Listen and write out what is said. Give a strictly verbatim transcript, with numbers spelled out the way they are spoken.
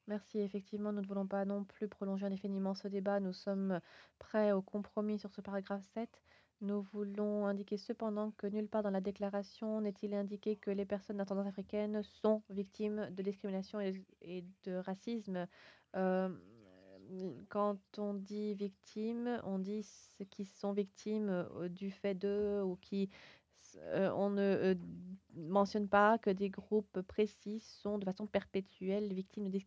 Merci. Effectivement, nous ne voulons pas non plus prolonger indéfiniment ce débat. Nous sommes prêts au compromis sur ce paragraphe sept. Nous voulons indiquer cependant que nulle part dans la déclaration n'est-il indiqué que les personnes d'ascendance africaine sont victimes de discrimination et, et de racisme. Euh, Quand on dit victimes, on dit ceux qui sont victimes euh, du fait d'eux ou qui... euh, on ne euh, mentionne pas que des groupes précis sont de façon perpétuelle victimes de discrimination